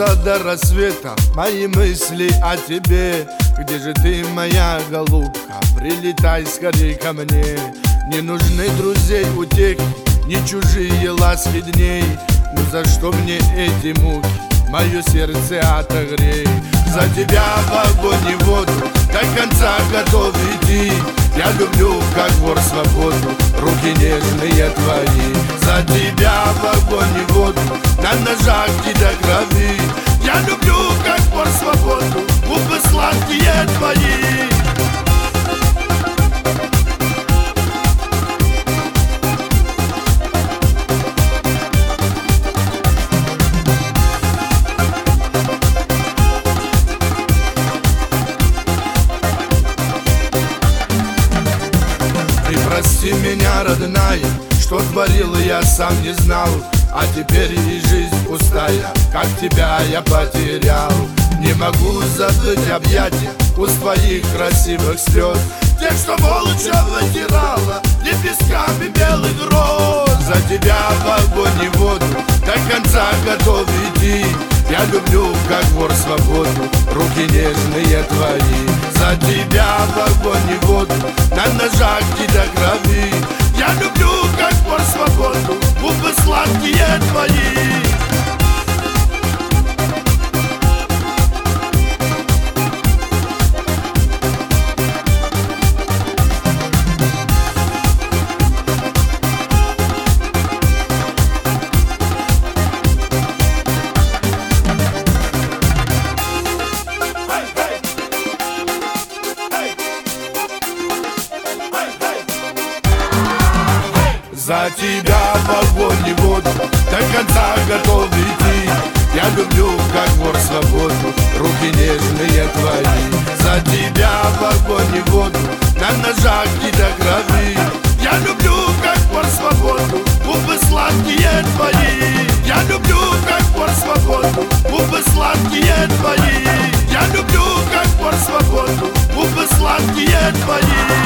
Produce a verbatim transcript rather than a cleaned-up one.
утра до рассвета мои мысли о тебе. Где же ты, моя голубка? Прилетай скорей ко мне. Не нужны друзей утехи, не чужие ласки дней. Ну за что мне эти муки? Мое сердце отогрей. За тебя в огонь и воду до конца готов идти. Я люблю, как вор, свободу, руки нежные твои. За тебя в огонь и воду, на ножах и до крови. Я люблю, как вор, свободу, губы сладкие твои. Прости меня, родная, что творил я сам не знал. А теперь и жизнь пустая, как тебя я потерял. Не могу забыть объятия уст твоих красивых слез, тех, что молча вытирала лепестками белых роз. За тебя в огонь и воду до конца готов идти. Я люблю, как вор, свободу, руки нежные твои. За тебя в огонь и воду, на ножах и до крови. Я люблю, как вор, свободу, губы сладкие твои. За тебя в огонь и воду до конца готов идти. Я люблю, как вор, свободу, руки нежные твои. За тебя в огонь и воду, на ножах и до крови. Я люблю, как вор, свободу, губы сладкие твои. Я люблю, как вор, свободу, губы сладкие твои. Я люблю, как вор, свободу, губы сладкие твои.